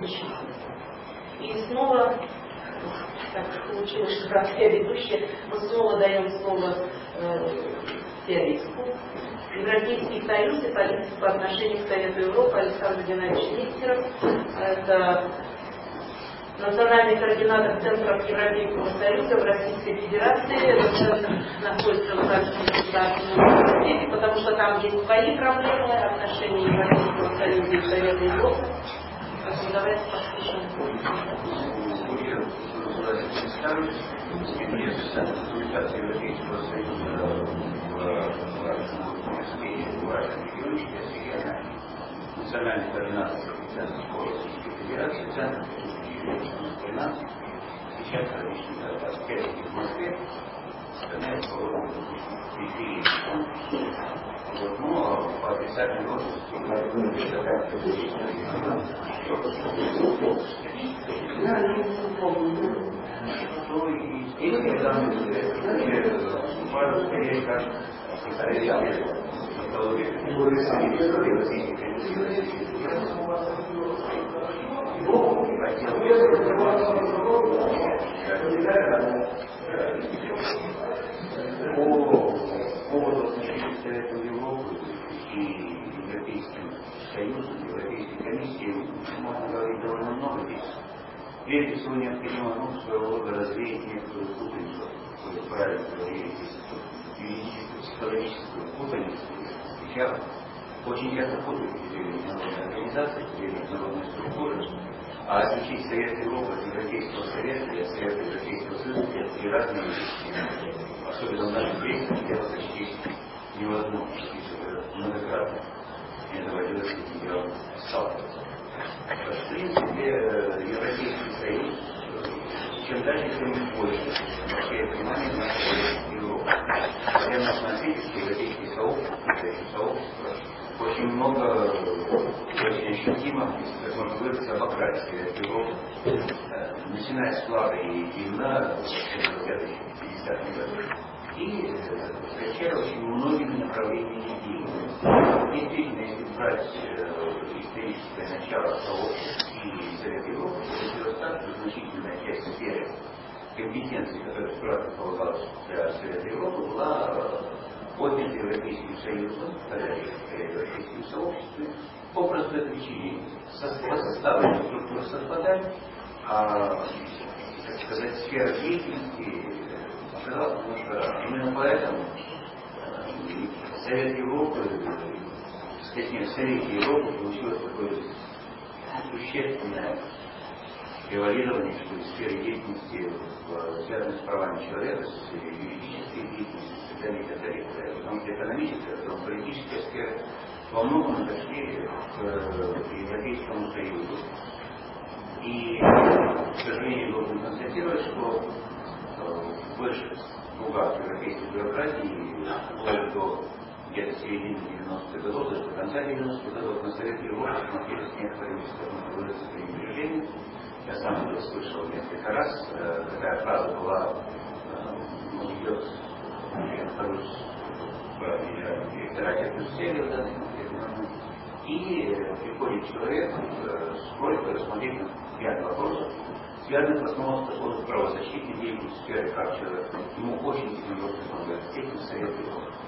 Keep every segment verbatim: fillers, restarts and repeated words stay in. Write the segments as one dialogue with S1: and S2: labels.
S1: И снова, так получилось, что раз я ведущая, мы снова даем слово э, специалисту. Европейский союз и политика по отношению к Совету Европы Александр Геннадьевич Нестеров. Это национальный координатор Центров Европейского Союза в Российской Федерации. Центр находится в Казанском государственном университете, потому что там есть свои проблемы отношений Европейского Союза и Совета Европы. Давайте послушаем.
S2: Европейского Союза в вашем регионе, я национальный координатор Российской Федерации, Центр финансов, сейчас различные аспекты в Москве, остальные по периферии. Вот, но по отрицательной должности то и здесь я выступаю скорее как специалист по поводу отношений с Советом Европы и Европейским Союзом, Европейской комиссией можно говорить довольно много здесь. Прежде всего необходимо ну, своего рода развеять некоторую путаницу, вы правильно говорите, юридическую, психологическую путаницу. Сейчас очень часто путают две международные организации, две международные структуры, а отличить Совет Европы от Европейского Совета и от Совета Европейского Союза это три разные вещи. Особенно в нашем времени это почти невозможно, многократно. Мне доводилось с этим делом сталкиваться. В принципе, Европейский Союз, чем дальше, тем больше. Вообще, внимание на Европу. Хотя на смотрите, что европейские сообщества, сообщества, очень много, очень ощутимо, как можно говорить, обокрали Совет Европы. Начиная с флага и гимна, пятидесятых годов, и встречая очень многими направлениями деятельности. Действительно, если брать историческое начало сообществ и Совета Европы, то это так, что значительная часть сферы компетенции, которая справа полагалась для Совета Европы, была поднята Европейским Союзом, тогда Европейским сообществом, по простой причине. По составу структуры совпадали, а, так сказать, сфера деятельности оказалась немножко. Именно поэтому Совет Европы, точнее, в Совете Европы получилось такое существенное превалирование, что ли, сферы деятельности, связанной с правами человека, с юридической деятельностью, и так далее, и так далее. Потому что экономическая, потом политическая сфера во многом отошли к Европейскому Союзу. И, к сожалению, должен констатировать, что в больших кругах европейской бюрократии, вплоть до где-то середины девяностых годов, даже до конца девяностых годов, на Совет Европы смотрели с некоторыми, как выразиться, пренебрежением. Я сам это слышал несколько раз. Такая фраза была: идет, я нахожусь в генеральном директорате Брюсселя в данный момент, и приходит человек с просьбой рассмотреть ряд вопросов, связанных в основном с такой правозащитной деятельностью, сферы прав человека. Ему очень сильно нужно с этим Советом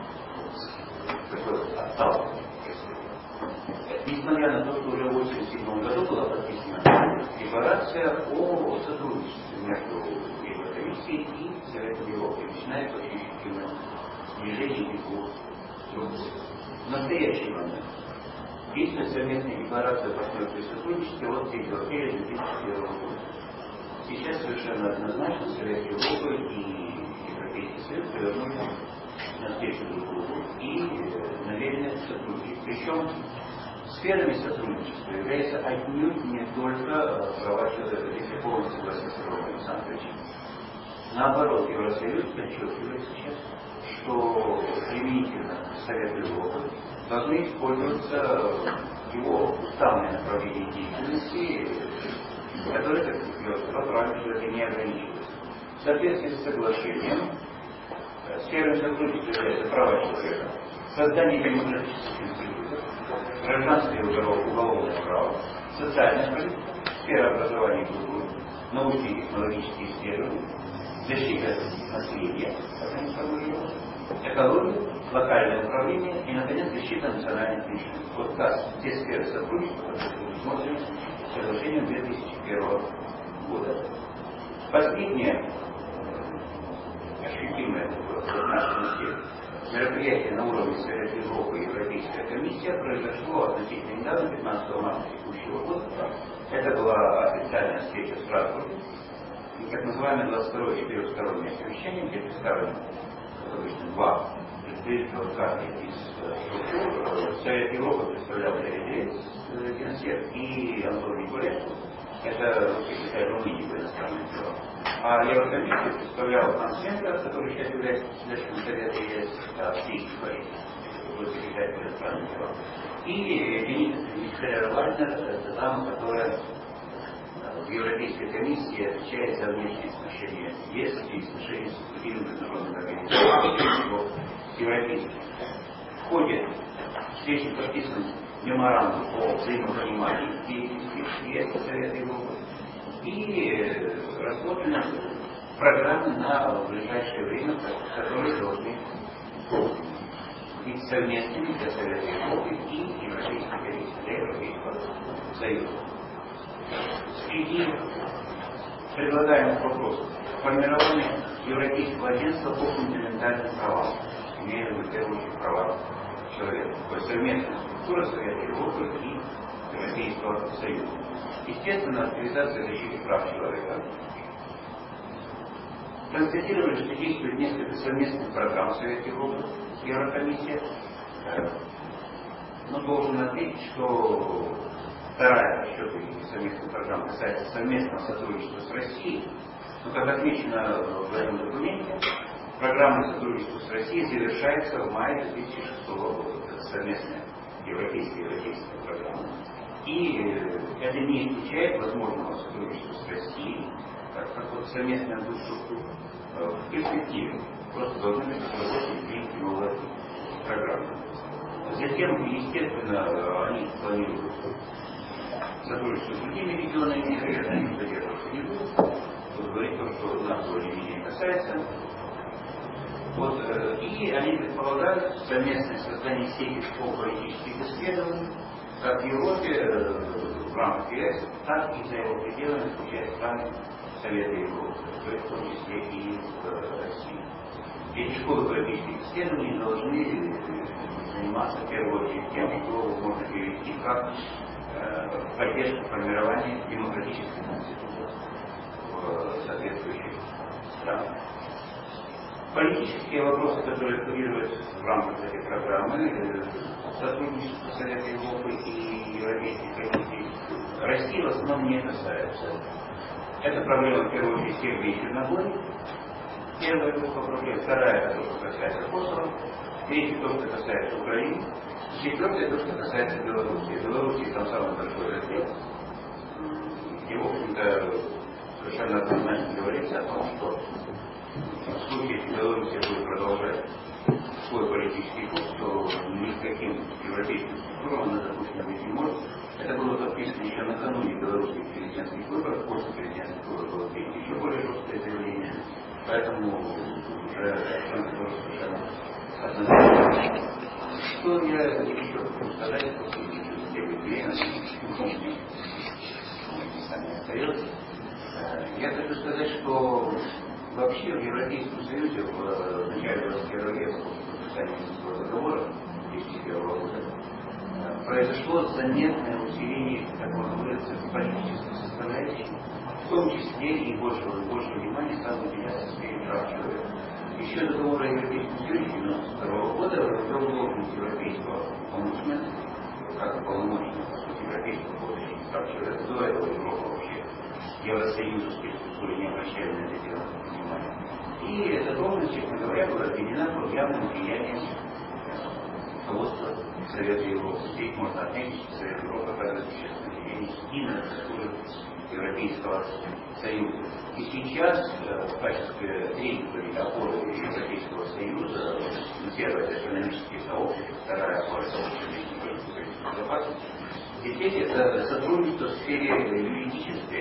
S2: такой вот отталкивание. Несмотря на то, что уже в восемьдесят седьмом году была подписана декларация о сотрудничестве между Еврокомиссией и Советом Европы, начинается очень эффективное сближение двух структур. В настоящий момент действует совместная декларация о партнерстве и сотрудничестве от третьего апреля две тысячи первого года. Сейчас совершенно однозначно Совет Европы и Европейский Союз повернулись навстречу друг другу и намерены сотрудничать. Причем сферами сотрудничества является отнюдь не только права человека. Здесь я полностью согласен с Романом Александровичем. Наоборот, Евросоюз подчеркивает сейчас, что применительно к Совету Европы должны использоваться его уставные направления деятельности, которые, как я сказал, правильно, что это не ограничивается. В соответствии с соглашением, сферой сотрудничества являются права человека, создание демократических институтов, гражданское и уголовное право, социальная политика, сфера образования и культуры, научные и технологические исследования, защита наследия, экология, локальное управление и, наконец, защита национальных меньшинств. Вот так те сферы сотрудничества, которые предусмотрены соглашением две тысячи первого года. Последнее ощутимое в нашем сфере мероприятие на уровне Совета Европы и Европейская комиссия произошло относительно недавно, пятнадцатого марта текущего года. Это была официальная встреча в Страсбурге, так называемое двадцать второе четырехстороннее совещание, где представлены обычно два представителя каждой из структур. Совет Европы представлял Генсек и Антон Николаевич. Это секретарь Румынии по иностранным делам. А Еврокомиссию представлял Ансвенга, который сейчас является председателем Совета ЕС, австрийский политик, секретарь по иностранным делам. И Денис Вагнер, это дама, которая в Европейской комиссии отвечает за внешние отношения ЕС и отношения с другими международными организациями европейскими. В ходе встречи подписан меморандум о взаимопонимании деятельности ЕС и Совета Европы и рассмотрены программы на ближайшее время, которые должны быть совместными для Совета Европы и Европейской комиссии, для Европейского Союза. Среди предлагаемых вопросов формирование Европейского агентства по фундаментальным правам, имея в первую очередь права человека, то есть совместная структура Совета Европы и Европейского Союза. Естественно, активизация защиты прав человека. Констатировали, что действует несколько совместных программ Совета Европы и Еврокомиссия. Но должен отметить, что вторая по счету совместных программ касается совместного сотрудничества с Россией. Но, как отмечено в этом документе, программа сотрудничества с Россией завершается в мае две тысячи шестого года. Это совместная европейская и европейская программа. И это не исключает возможного сотрудничества с Россией, как, как вот совместная структура в перспективе. Просто должны быть разработаны новые программы. Затем, естественно, они планируют сотрудничество с другими регионами, наверное, они задерживаться не будут. Вот говорить то, что нас более-менее касается. Вот, и они предполагают совместное создание сети школ политических исследований как в Европе, в рамках ЕС, так и за его пределами, включая страны Совета Европы, то есть в том числе и в России. Эти школы политических исследований должны заниматься в первую очередь тем, что можно перевести как э, поддержку формирования демократических институтов в соответствующих странах. Политические вопросы, которые курируют в рамках этой программы, сотрудничество Совета Европы и Европейской комиссии, России в основном не касаются. Это проблема, в первую очередь, Сербии и Черногории. Первая группа проблем, вторая, это то, что касается Косово, третья, то, что касается Украины, четвертая, то, что касается Белоруссии. В Белоруссии там самый большой раздел. И, в общем-то, совершенно однозначно говорится о том, что в случае, если Белоруссия будет продолжать свой политический курс, то никаким европейским структурам она допустим быть не может. Это было подписано еще накануне белорусских президентских выборов, после президентских выборов было принято еще более жесткое заявление. Поэтому уже совершенно однозначно. Что я еще хочу сказать, после время, сами остается. Я хочу сказать, что вообще в Европейском Союзе в начале двадцать первого века, после подписания Минского договора две тысячи первого года, произошло заметное усиление, как можно выразиться, политической составляющей, в том числе и больше, больше внимания стало уделяться сфере прав человека. Еще договор о Европейском Союзе девяносто второго года ввел должность европейского омбудсмена, как полномочного европейского по защите прав человека. До этого Европа вообще Евросоюзовской структуры не обращали на это дело внимания. И эта должность, честно говоря, была объединена под явным влиянием руководства Совета Европы. Здесь можно отметить, что Совет Европы оказывает существенное влияние и на структуры Европейского Союза. И сейчас в качестве третьей опоры Европейского Союза, первое это экономические сообщества, вторая опора сообщества безопасности, и третье это сотрудничество в сфере юридической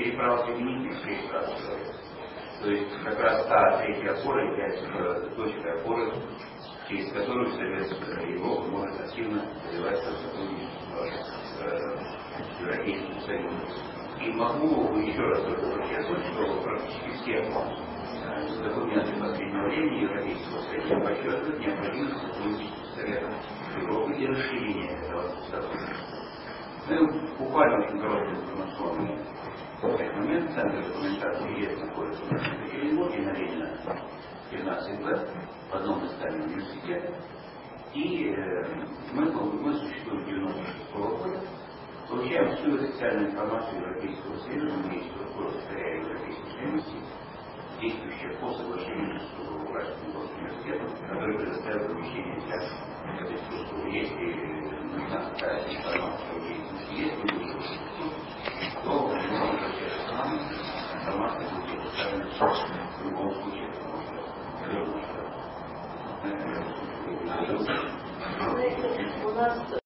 S2: переправа соединительных переправ. То есть как раз та третья опора является точкой опоры, через которую, соответственно, Европа может активно развиваться в сотрудничество с Европейским Союзом. И могу еще раз только подчеркнуть, что практически все документы последнего времени Европейского Союза подчеркивают необходимость сотрудничества с Советом Европы и расширения этого сотрудничества. Ну, буквально очень короткий информационный момент. Центр документации ЕС находится в нашем Екатеринбурге, на Ленина тринадцать Б, в одном из зданий университета. И э, мы, мы существуем с девяносто шестого года, получаем всю официальную информацию Европейского Союза, мы есть структура секретаря Европейской комиссии, действующая по соглашению с Уральским университетом, который предоставил помещение для этой структуры. Если нужна какая-то информация о деятельности, если не будет, то можно обращаться к нам, информация будет предоставлена в любом случае.
S1: У нас